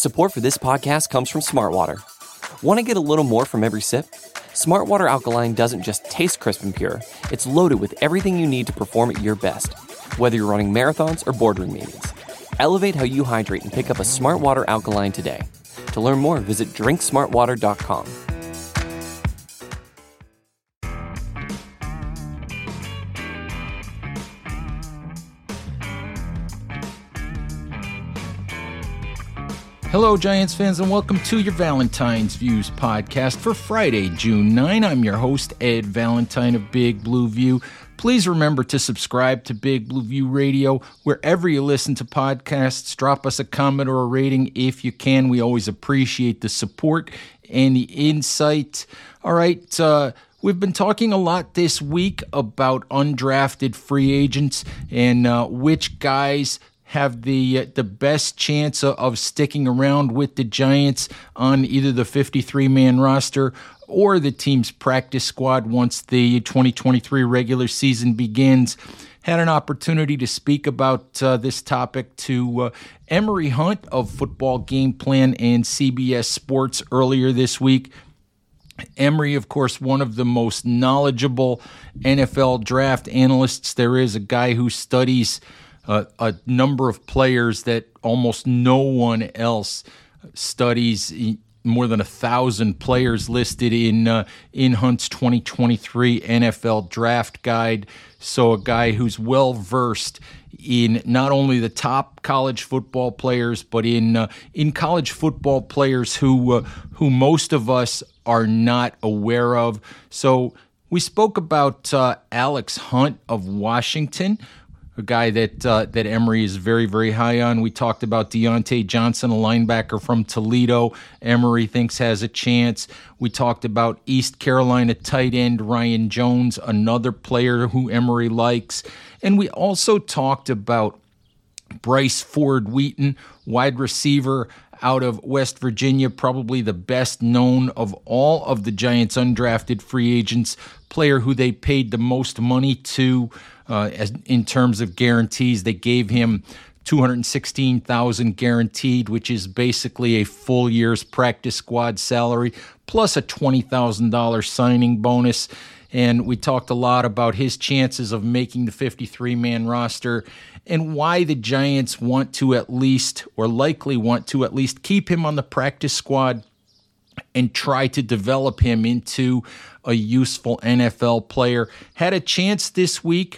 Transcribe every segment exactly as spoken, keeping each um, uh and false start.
Support for this podcast comes from Smartwater. Want to get a little more from every sip? Smartwater Alkaline doesn't just taste crisp and pure, it's loaded with everything you need to perform at your best, whether you're running marathons or boardroom meetings. Elevate how you hydrate and pick up a Smartwater Alkaline today. To learn more, visit drink smartwater dot com. Hello, Giants fans, and welcome to your Valentine's Views podcast for Friday, June ninth. I'm your host, Ed Valentine of Big Blue View. Please remember to subscribe to Big Blue View Radio wherever you listen to podcasts. Drop us a comment or a rating if you can. We always appreciate the support and the insight. All right, uh, we've been talking a lot this week about undrafted free agents and uh, which guys have the uh, the best chance of, of sticking around with the Giants on either the fifty-three man roster or the team's practice squad once the twenty twenty-three regular season begins. Had an opportunity to speak about uh, this topic to uh, Emory Hunt of Football Game Plan and C B S Sports earlier this week. Emory, of course, one of the most knowledgeable N F L draft analysts there is, a guy who studies Uh, a number of players that almost no one else studies. More than a thousand players listed in uh, in Hunt's twenty twenty-three N F L Draft Guide. So a guy who's well versed in not only the top college football players, but in uh, in college football players who uh, who most of us are not aware of. So we spoke about uh, Alex Hunt of Washington, a guy that uh, that Emory is very, very high on. We talked about Deontay Johnson, a linebacker from Toledo, Emory thinks has a chance. We talked about East Carolina tight end Ryan Jones, another player who Emory likes. And we also talked about Bryce Ford Wheaton, wide receiver out of West Virginia, probably the best known of all of the Giants' undrafted free agents, player who they paid the most money to uh, as, in terms of guarantees. They gave him two hundred sixteen thousand dollars guaranteed, which is basically a full year's practice squad salary, plus a twenty thousand dollars signing bonus. And we talked a lot about his chances of making the fifty-three man roster and why the Giants want to at least, or likely want to at least, keep him on the practice squad and try to develop him into a useful N F L player. Had a chance this week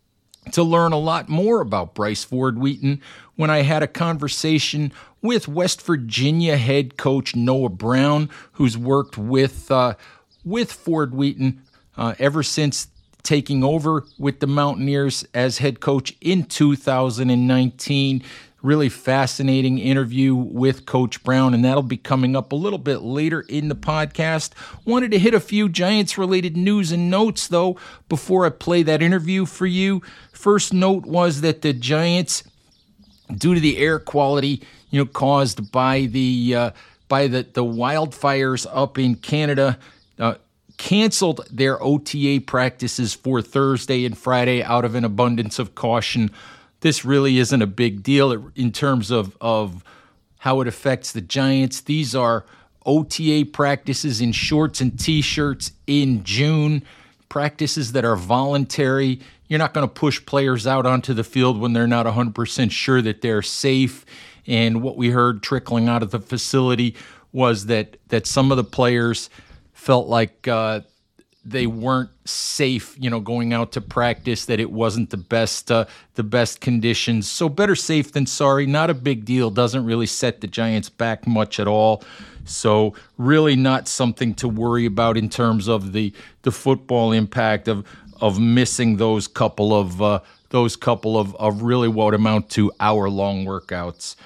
to learn a lot more about Bryce Ford Wheaton when I had a conversation with West Virginia head coach Noah Brown, who's worked with uh, with Ford Wheaton Uh, ever since taking over with the Mountaineers as head coach in two thousand nineteen. Really fascinating interview with Coach Brown, and that'll be coming up a little bit later in the podcast. Wanted to hit a few Giants-related news and notes, though, before I play that interview for you. First note was that the Giants, due to the air quality, you know, caused by the uh, by the, the wildfires up in Canada, uh, canceled their O T A practices for Thursday and Friday out of an abundance of caution. This really isn't a big deal in terms of, of how it affects the Giants. These are O T A practices in shorts and T-shirts in June, practices that are voluntary. You're not going to push players out onto the field when they're not one hundred percent sure that they're safe. And what we heard trickling out of the facility was that, that some of the players felt like uh, they weren't safe, you know, going out to practice, that it wasn't the best uh, the best conditions. So better safe than sorry. Not a big deal. Doesn't really set the Giants back much at all. So really not something to worry about in terms of the the football impact of of missing those couple of uh, those couple of, of really what amount to hour long workouts.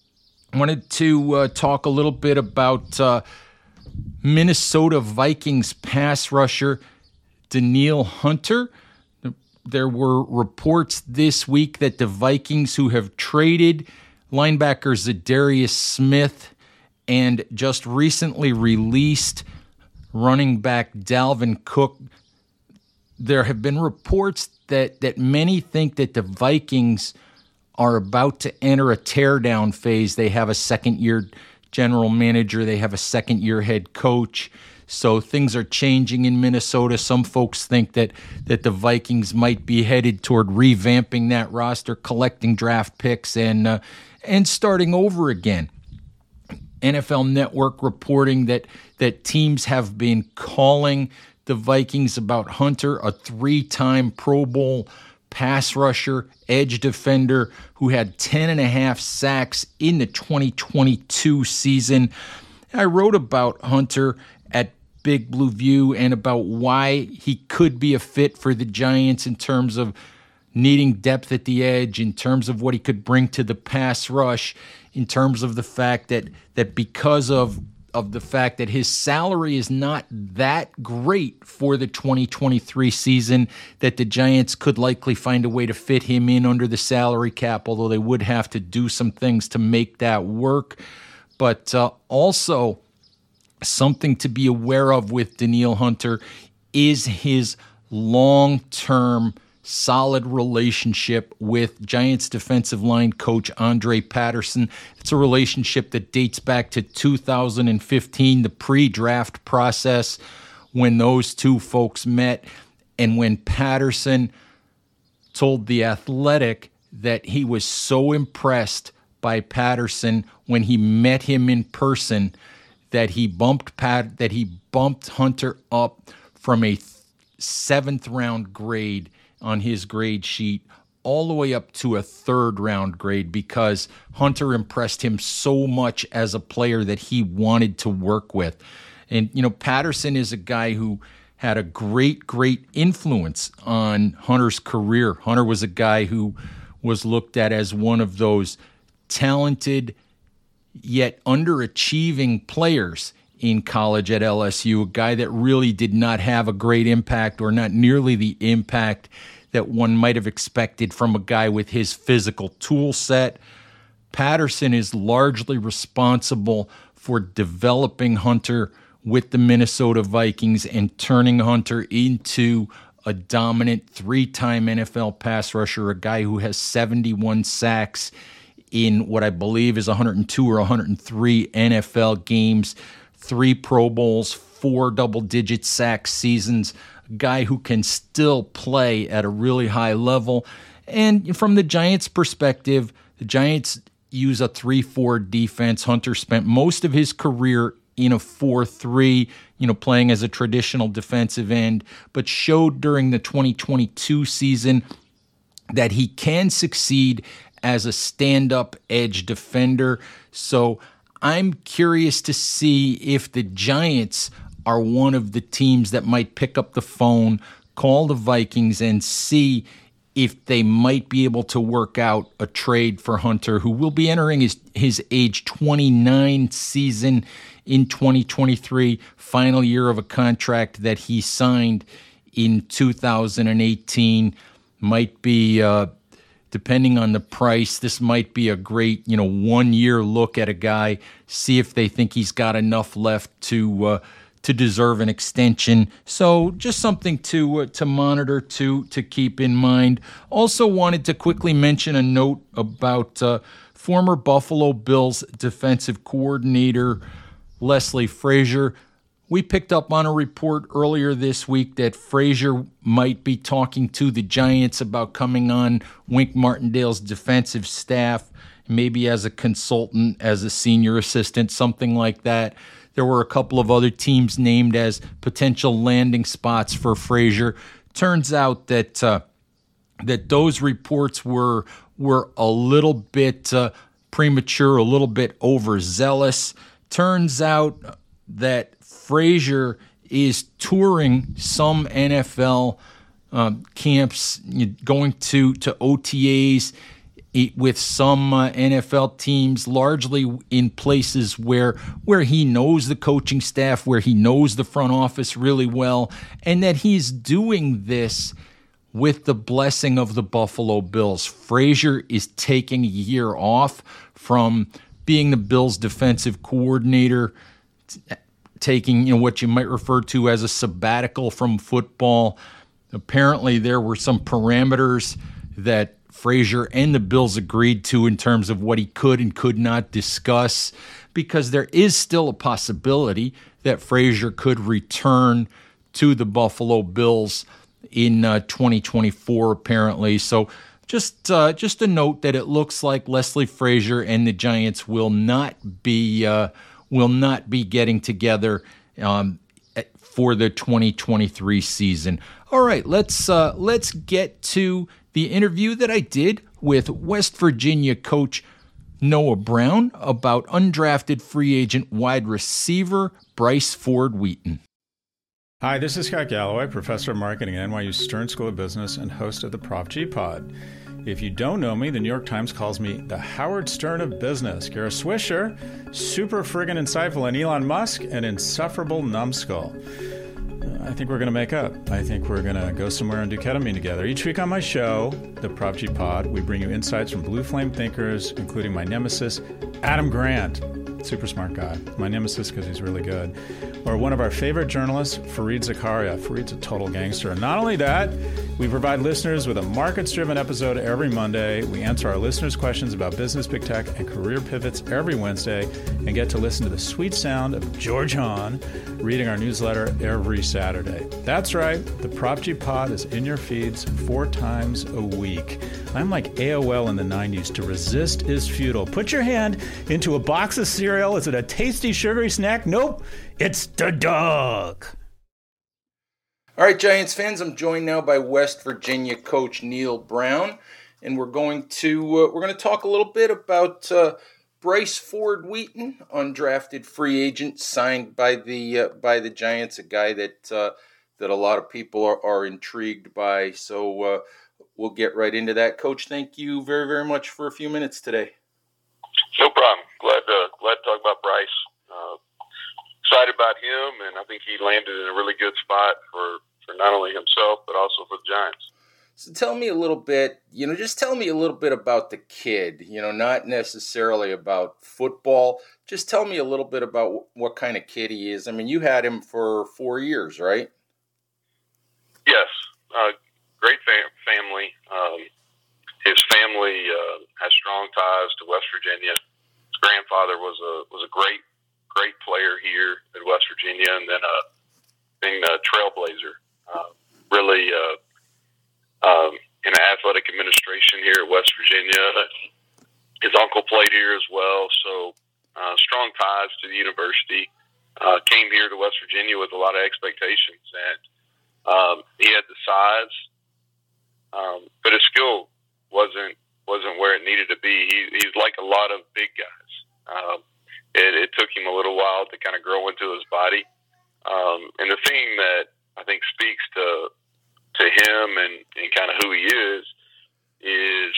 I wanted to uh, talk a little bit about Uh, Minnesota Vikings pass rusher Danielle Hunter. There were reports this week that the Vikings, who have traded linebacker Zadarius Smith and just recently released running back Dalvin Cook, there have been reports that, that many think that the Vikings are about to enter a teardown phase. They have a second-year general manager. They have a second-year head coach. So things are changing in Minnesota. Some folks think that that the Vikings might be headed toward revamping that roster, collecting draft picks, and uh, and starting over again. N F L Network reporting that that teams have been calling the Vikings about Hunter, a three-time Pro Bowl pass rusher, edge defender who had ten and a half sacks in the twenty twenty-two season. I wrote about Hunter at Big Blue View and about why he could be a fit for the Giants in terms of needing depth at the edge, in terms of what he could bring to the pass rush, in terms of the fact that that because of of the fact that his salary is not that great for the twenty twenty-three season, that the Giants could likely find a way to fit him in under the salary cap, although they would have to do some things to make that work. But uh, also, something to be aware of with Danielle Hunter is his long-term solid relationship with Giants defensive line coach Andre Patterson. It's a relationship that dates back to two thousand fifteen, the pre-draft process, when those two folks met, and when Patterson told The Athletic that he was so impressed by Patterson when he met him in person that he bumped Pat that he bumped Hunter up from a seventh round grade on his grade sheet all the way up to a third round grade because Hunter impressed him so much as a player that he wanted to work with. And you know, Patterson is a guy who had a great, great influence on Hunter's career. Hunter was a guy who was looked at as one of those talented yet underachieving players in college at L S U, a guy that really did not have a great impact or not nearly the impact that one might have expected from a guy with his physical tool set. Patterson is largely responsible for developing Hunter with the Minnesota Vikings and turning Hunter into a dominant three-time N F L pass rusher, a guy who has seventy-one sacks in what I believe is one hundred two or one hundred three N F L games, three Pro Bowls, four double-digit sack seasons, a guy who can still play at a really high level. And from the Giants' perspective, the Giants use a three four defense. Hunter spent most of his career in a four three, you know, playing as a traditional defensive end, but showed during the twenty twenty-two season that he can succeed as a stand-up edge defender. So I'm curious to see if the Giants are one of the teams that might pick up the phone, call the Vikings, and see if they might be able to work out a trade for Hunter, who will be entering his, his age twenty-nine season in twenty twenty-three, final year of a contract that he signed in two thousand eighteen. Might be, uh, depending on the price, this might be a great, you know, one-year look at a guy, see if they think he's got enough left to uh, to deserve an extension. So just something to uh, to monitor, to to keep in mind. Also wanted to quickly mention a note about uh, former Buffalo Bills defensive coordinator Leslie Frazier. We picked up on a report earlier this week that Frazier might be talking to the Giants about coming on Wink Martindale's defensive staff, maybe as a consultant, as a senior assistant, something like that. There were a couple of other teams named as potential landing spots for Frazier. Turns out that uh, that those reports were were a little bit uh, premature, a little bit overzealous. Turns out that Frazier is touring some N F L um, camps, going to, to O T As with some uh, N F L teams, largely in places where where he knows the coaching staff, where he knows the front office really well, and that he's doing this with the blessing of the Buffalo Bills. Frazier is taking a year off from being the Bills' defensive coordinator, taking, you know, what you might refer to as a sabbatical from football. Apparently there were some parameters that Frazier and the Bills agreed to in terms of what he could and could not discuss, because there is still a possibility that Frazier could return to the Buffalo Bills in uh, twenty twenty-four, apparently. So just uh, just a note that it looks like Leslie Frazier and the Giants will not be uh, will not be getting together um, for the twenty twenty-three season. All right, let's uh, let's get to the interview that I did with West Virginia coach Noah Brown about undrafted free agent wide receiver Bryce Ford Wheaton. Hi, this is Scott Galloway, professor of marketing at N Y U Stern School of Business and host of the Prof G Pod. If you don't know me, the New York Times calls me the Howard Stern of business. Gara Swisher, super friggin' insightful, and Elon Musk, an insufferable numbskull. I think we're going to make up. I think we're going to go somewhere and do ketamine together. Each week on my show, the Prof G Pod, we bring you insights from blue flame thinkers, including my nemesis, Adam Grant. Super smart guy. My nemesis because he's really good. Or one of our favorite journalists, Fareed Zakaria. Fareed's a total gangster. And not only that, we provide listeners with a markets-driven episode every Monday. We answer our listeners' questions about business, big tech, and career pivots every Wednesday, and get to listen to the sweet sound of George Hahn reading our newsletter every Saturday. That's right. The Prop G Pod is in your feeds four times a week. I'm like A O L in the nineties. To resist is futile. Put your hand into a box of cereal. Is it a tasty, sugary snack? Nope. It's the dog. All right, Giants fans, I'm joined now by West Virginia coach Neil Brown, and we're going to uh, we're going to talk a little bit about uh, Bryce Ford Wheaton, undrafted free agent signed by the uh, by the Giants, a guy that uh, that a lot of people are, are intrigued by. So uh, we'll get right into that. Coach, thank you very very much for a few minutes today. No problem. Glad to glad to talk about Bryce. Uh, excited about him, and I think he landed in a really good spot for, for not only himself but also for the Giants. So tell me a little bit, you know, just tell me a little bit about the kid, you know, not necessarily about football. Just tell me a little bit about what kind of kid he is. I mean, you had him for four years, right? Yes. Uh, great fam- family. Um, his family uh, has strong ties to West Virginia. His grandfather was a was a great, great player here at West Virginia, and then uh, being a trailblazer. Uh, really... Uh, Um, in the athletic administration here at West Virginia. His uncle played here as well, so uh, strong ties to the university. Uh, came here to West Virginia with a lot of expectations, and um, he had the size, um, but his skill wasn't wasn't where it needed to be. He, he's like a lot of big guys. Um, it, it took him a little while to kind of grow into his body, um, and the thing that I think speaks to to him and, and kind of who he is, is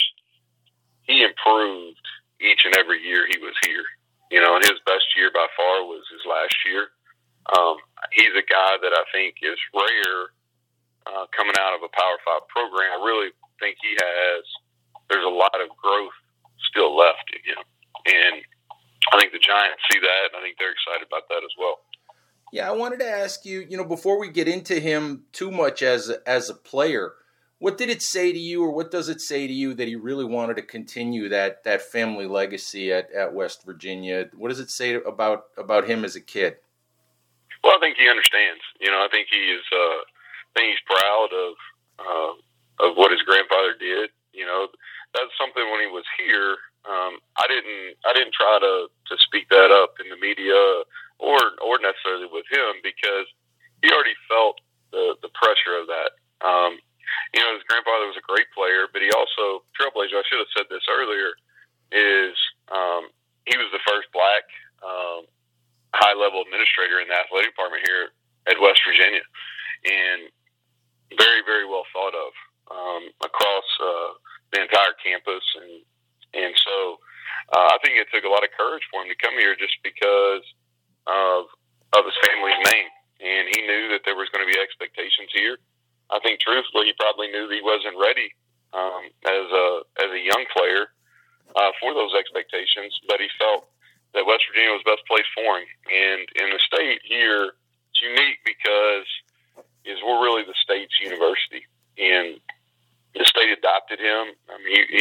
he improved each and every year he was here. You know, and his best year by far was his last year. Um, he's a guy that I think is rare uh, coming out of a Power Five program. I really think he has, there's a lot of growth still left in him. And I think the Giants see that, and I think they're excited about that as well. Yeah, I wanted to ask you, you know, before we get into him too much as a, as a player, what did it say to you, or what does it say to you that he really wanted to continue that that family legacy at, at West Virginia? What does it say about about him as a kid? Well, I think he understands. You know, I think he is. Uh, I think he's proud of uh, of what his grandfather did. You know, that's something when he was here. Um, I didn't. I didn't try to to speak that up in the media. Or, or necessarily with him, because he already felt the, the pressure of that. Um, you know, his grandfather was a great player, but he also, trailblazer, I should have said this earlier, is um, he was the first black um, high-level administrator in the athletic department here at West Virginia, and very, very well thought of um, across uh, the entire campus. And, and so uh, I think it took a lot of courage for him to come here just because of of his family's name, and he knew that there was going to be expectations here. I think, truthfully, he probably knew that he wasn't ready um, as a as a young player uh, for those expectations, but he felt that West Virginia was the best place for him. And in the state here, it's unique because is we're really the state's university, and the state adopted him. I mean, he,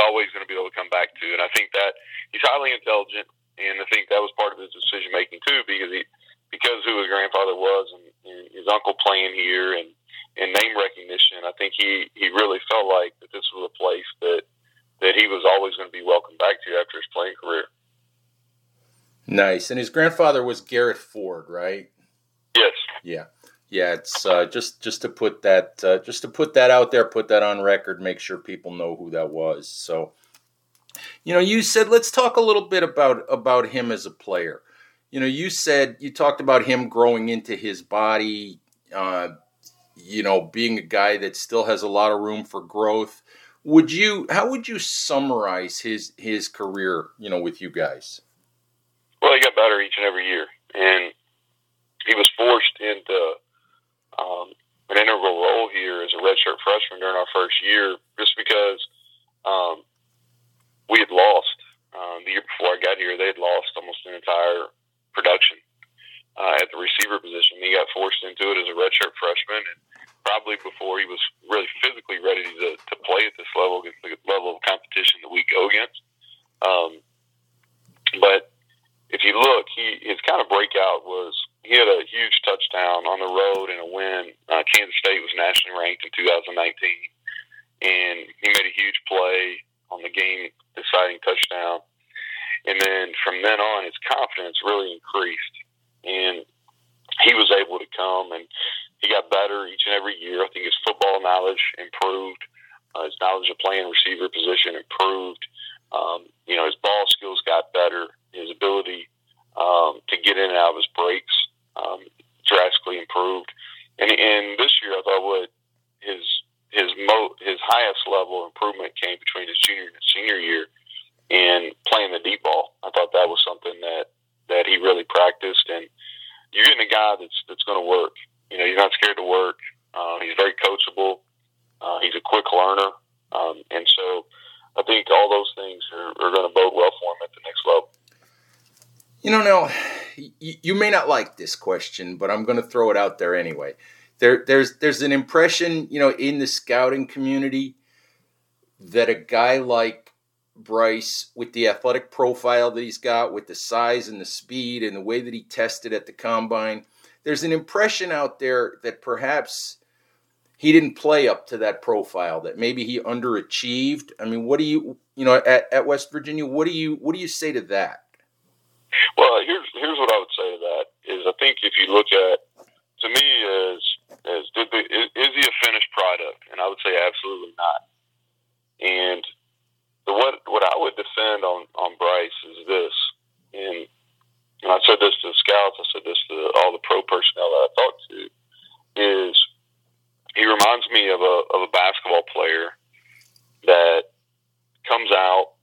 always going to be able to come back to. And I think that he's highly intelligent, and I think that was part of his decision making too, because he because who his grandfather was and, and his uncle playing here and, and name recognition. I think he, he really felt like that this was a place that that he was always going to be welcomed back to after his playing career. Nice. And his grandfather was Garrett Ford, right? Yes. Yeah. Yeah, it's uh, just just to put that uh, just to put that out there, put that on record, make sure people know who that was. So, you know, you said let's talk a little bit about about him as a player. You know, you said you talked about him growing into his body, uh, you know, being a guy that still has a lot of room for growth. Would you? How would you summarize his his career? You know, with you guys. Well, he got better each and every year, and he was forced into um, an integral role here as a redshirt freshman during our first year, just because um, we had lost um, the year before I got here. They had lost almost an entire production uh, at the receiver position. He got forced into it as a redshirt freshman, and probably before he was really physically ready to, to play at this level, against the level of competition that we go against. Um, but if you look, he his kind of breakout was he had a huge touchdown on the road in a win. Uh, Kansas State was nationally ranked in two thousand nineteen, and he made a huge play on the game-deciding touchdown. And then from then on, his confidence really increased, and he was able to come, and he got better each and every year. I think his football knowledge improved, uh, his knowledge of playing receiver position improved. Um, you know, his ball skills got better. His ability um, to get in and out of his breaks um, drastically improved. And, and this year, I thought what his his mo- his highest level of improvement came between his junior and his senior year in playing the deep ball. I thought that was something that, that he really practiced. And you're getting a guy that's that's going to work. You know, he's not scared to work. Uh, he's very coachable. Uh, he's a quick learner. Um, and so I think all those things are, are going to bode well for him at the next level. You know, now, you, you may not like this question, but I'm going to throw it out there anyway. There, there's, there's an impression, you know, in the scouting community that a guy like Bryce, with the athletic profile that he's got, with the size and the speed and the way that he tested at the combine, there's an impression out there that perhaps he didn't play up to that profile, that maybe he underachieved. I mean, what do you, you know, at, at West Virginia, what do you, what do you say to that? Well, here's here's what I would say to that is I think if you look at, to me, is is did the, is, is he a finished product? And I would say absolutely not. And the, what what I would defend on, on Bryce is this, and, and I said this to the scouts, I said this to all the pro personnel that I talked to, is he reminds me of a of a basketball player that comes out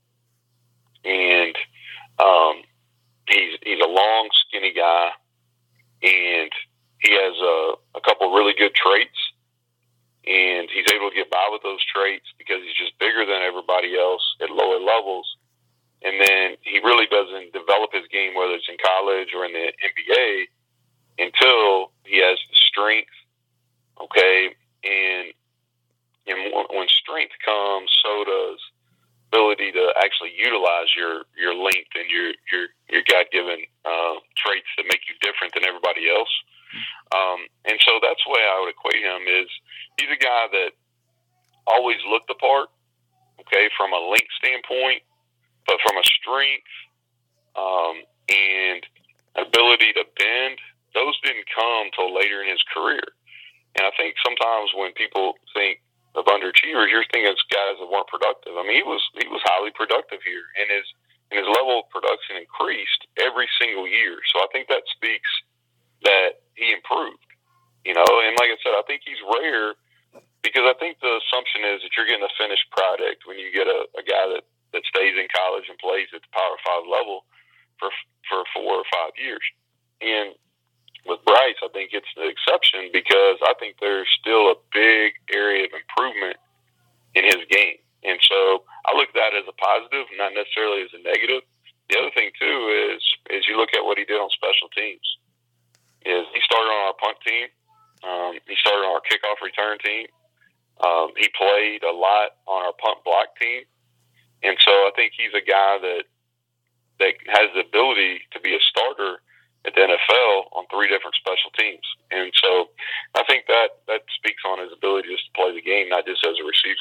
and um, he's he's a long, skinny guy, and he has a, a couple of really good traits, and he's able to get by with those traits because he's just bigger than everybody else at lower levels. And then he really doesn't develop his game, whether it's in college or in the N B A, until he has the strength, okay? And, and when strength comes, so does ability to actually utilize your, your length and your, your, your God-given uh, traits that make you different than everybody else. Um, and so that's the way I would equate him is he's a guy that always looked the part, okay, from a length standpoint, but from a strength um, and ability to bend, those didn't come till later in his career. And I think sometimes when people think of underachievers, you're thinking it's guys that weren't productive. I mean, he was he was highly productive here, and his and his level of production increased every single year. So I think that speaks that he improved. You know, and like I said, I think he's rare because I think the assumption is that you're getting a finished product when you get a, a guy that, that stays in college and plays at the Power Five level for for four or five years. And with Bryce, I think it's the exception because I think there's still a big area of improvement in his game. And so I look at that as a positive, not necessarily as a negative. The other thing, too, is is you look at what he did on special teams. Is he started on our punt team. Um, he started on our kickoff return team. Um, he played a lot on our punt block team. and so I think he's a guy that that has the ability to be a starter at the N F L on three different special teams. And so I think that, that speaks on his ability just to play the game, not just as a receiver.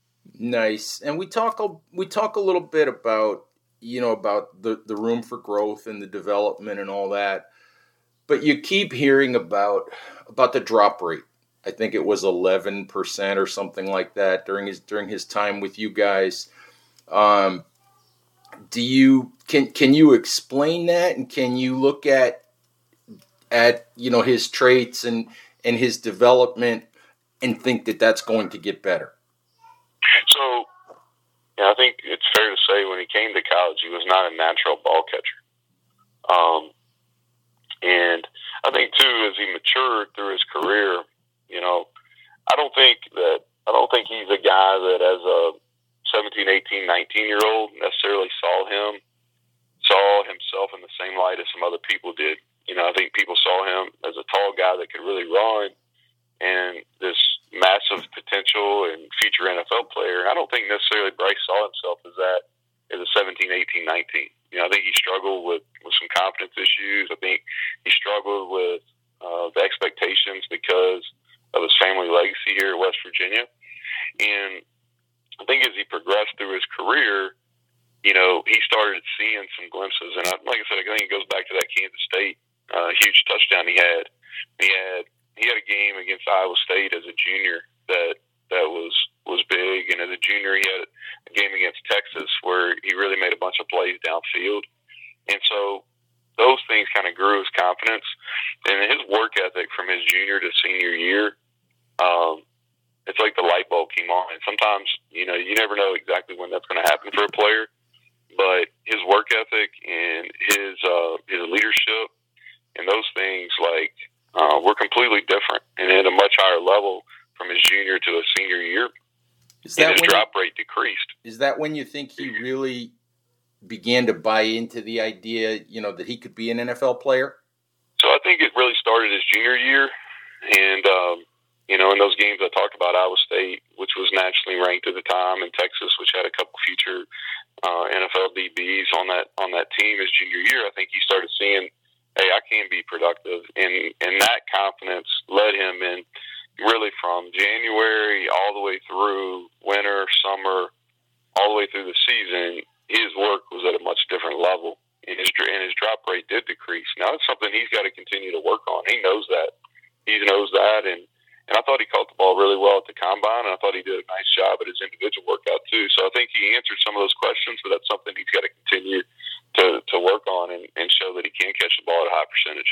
Nice. And we talk a, we talk a little bit about, you know, about the, the room for growth and the development and all that. But you keep hearing about about the drop rate. I think it was eleven percent or something like that during his during his time with you guys. Um, do you can can you explain that, and can you look at at you know his traits and and his development and think that that's going to get better? So, yeah, I think it's fair to say when he came to college, he was not a natural ball catcher. Um, and I think too, as he matured through his career, you know, I don't think that I don't think he's a guy that as a seventeen, eighteen, nineteen year old necessarily saw him saw himself in the same light as some other people did. You know, I think people saw him as a tall guy that could really run and this massive potential and future N F L player. I don't think necessarily Bryce saw himself as that as a seventeen, eighteen, nineteen. You know, I think he struggled with, with some confidence issues. I think he struggled with uh, the expectations because of his family legacy here in West Virginia. And I think as he progressed through his career, you know, he started seeing some glimpses. And I, like I said, I think it goes back to that Kansas State uh, huge touchdown he had. He had he had a game against Iowa State as a junior that that was was big, and as a junior he had a game against Texas where he really made a bunch of plays downfield. And so those things kind of grew his confidence, and his work ethic from his junior to senior year. Um, it's like the light bulb came on. And sometimes, you know, you never know exactly when that's going to happen for a player, but his work ethic and his uh, his leadership and those things, like, uh, were completely different and at a much higher level from his junior to his senior year. Is that and his when drop you, rate decreased. Is that when you think he really began to buy into the idea, you know, that he could be an N F L player? So I think it really started his junior year. And, um, you know, in those games I talked about, Iowa State, which was nationally ranked at the time, and Texas, which had a couple future uh, N F L D Bs on that on that team his junior year, I think he started seeing, hey, I can be productive. And, and that confidence led him in really from January all the way through winter, summer, all the way through the season. His work was at a much different level, and his, and his drop rate did decrease. Now, it's something he's got to continue to work on. He knows that. He knows that, and, and I thought he caught the ball really well at the combine, and I thought he did a nice job at his individual workout too. So I think he answered some of those questions, but that's something he's got to continue to, to work on and, and show that he can catch the ball at a high percentage.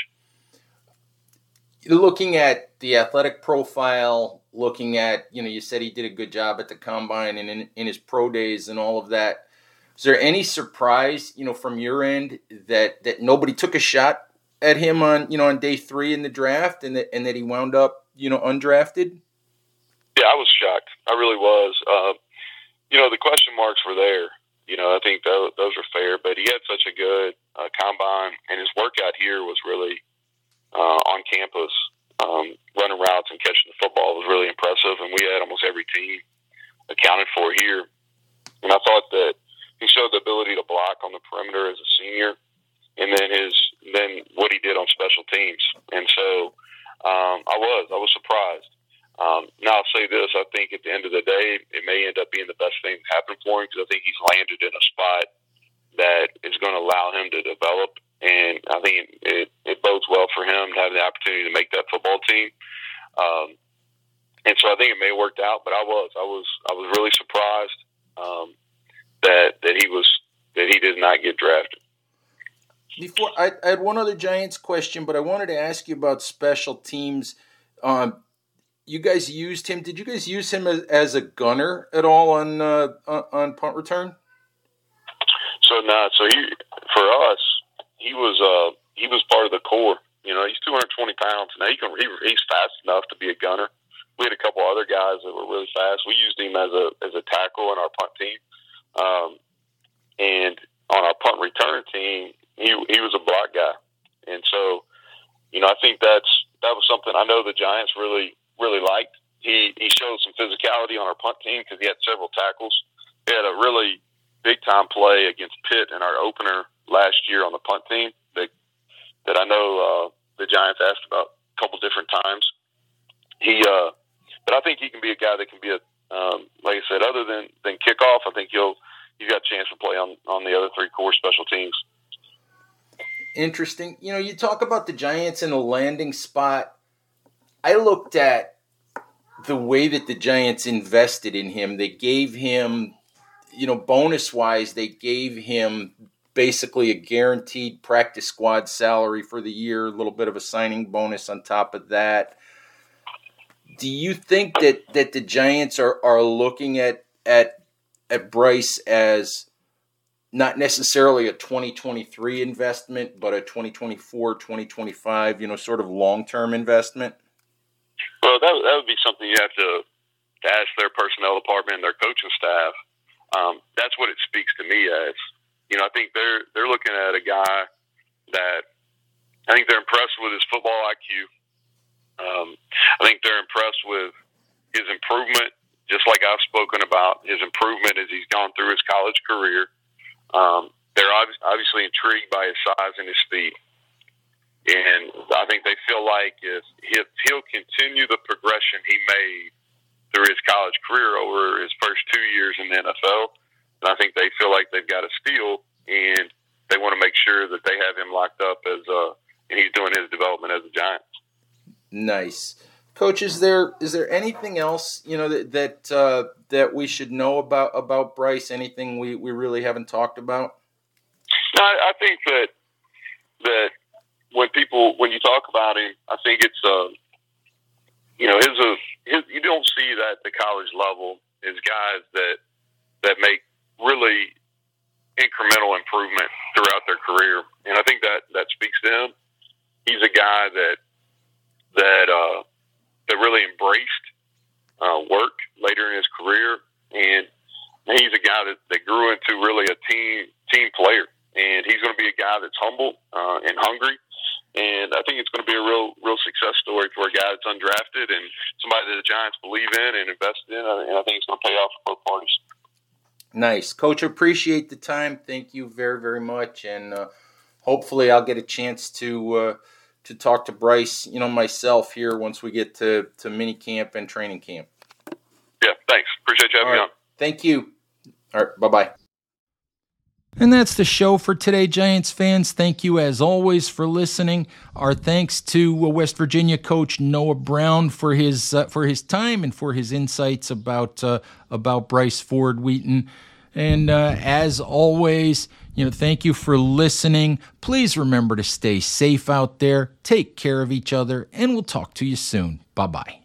Looking at the athletic profile, looking at, you know, you said he did a good job at the combine and in, in his pro days and all of that. Is there any surprise, you know, from your end that, that nobody took a shot at him on, you know, on day three in the draft, and that and that he wound up, you know, undrafted? Yeah, I was shocked. I really was. Uh, you know, the question marks were there. You know, I think those, those are fair, but he had such a good uh, combine, and his workout here was really uh, on campus. Um, running routes and catching the football was really impressive, and we had almost every team accounted for here. And I thought that he showed the ability to block on the perimeter as a senior, and then his then what he did on special teams. And so um, I was I was surprised. Um, now I'll say this: I think at the end of the day, it may end up being the best thing that happened for him, because I think he's landed in a spot that is going to allow him to develop. And I think it, it bodes well for him to have the opportunity to make that football team. Um, and so I think it may have worked out, but I was, I was, I was really surprised um, that that he was that he did not get drafted. Before I, I had one other Giants question, but I wanted to ask you about special teams. Um, you guys used him. Did you guys use him as, as a gunner at all on uh, on punt return? So no, so he for us. He was uh, he was part of the core. You know, he's two hundred twenty pounds. Now he can he, he's fast enough to be a gunner. We had a couple other guys that were really fast. We used him as a as a tackle in our punt team, um, and on our punt return team, he he was a block guy. And so, you know, I think that's that was something I know the Giants really really liked. He he showed some physicality on our punt team because he had several tackles. He had a really big-time play against Pitt in our opener last year on the punt team that, that I know uh, the Giants asked about a couple different times. He, uh, but I think he can be a guy that can be a, um, like I said, other than, than kickoff, I think he'll, he's got a chance to play on, on the other three core special teams. Interesting. You know, you talk about the Giants in the landing spot. I looked at the way that the Giants invested in him. They gave him, you know, bonus-wise, they gave him basically a guaranteed practice squad salary for the year, a little bit of a signing bonus on top of that. Do you think that, that the Giants are, are looking at, at at Bryce as not necessarily a twenty twenty-three investment, but a twenty twenty-four, twenty twenty-five, you know, sort of long-term investment? Well, that, that would be something you have to, to ask their personnel department and their coaching staff. Um, that's what it speaks to me as. You know, I think they're they're looking at a guy that I think they're impressed with his football I Q. Um, I think they're impressed with his improvement, just like I've spoken about, his improvement as he's gone through his college career. Um, they're ob- obviously intrigued by his size and his speed. And I think they feel like if he'll continue the progression he made through his college career over his first two years in the N F L, and I think they feel like they've got a steal, and they want to make sure that they have him locked up as uh, and he's doing his development as a Giant. Nice. Coach, is there is there anything else, you know, that that, uh, that we should know about about Bryce? Anything we, we really haven't talked about? No, I think that that when people when you talk about him, I think it's uh, you know, his, uh, his you don't see that at the college level is guys that that make really incremental improvement throughout their career, and I think that that speaks to him. He's a guy that that uh, that really embraced uh, work later in his career, and he's a guy that, that grew into really a team team player. And he's going to be a guy that's humble uh, and hungry, and I think it's going to be a real real success story for a guy that's undrafted and somebody that the Giants believe in and invest in, and I think it's going to pay off for both parties. Nice. Coach, appreciate the time. Thank you very, very much, and uh, hopefully I'll get a chance to uh, to talk to Bryce, you know, myself here once we get to, to mini camp and training camp. Yeah, thanks. Appreciate you having me on. Thank you. All right, bye-bye. And that's the show for today, Giants fans. Thank you, as always, for listening. Our thanks to West Virginia coach Noah Brown for his uh, for his time and for his insights about uh, about Bryce Ford Wheaton. And uh, as always, you know, thank you for listening. Please remember to stay safe out there, take care of each other, and we'll talk to you soon. Bye-bye.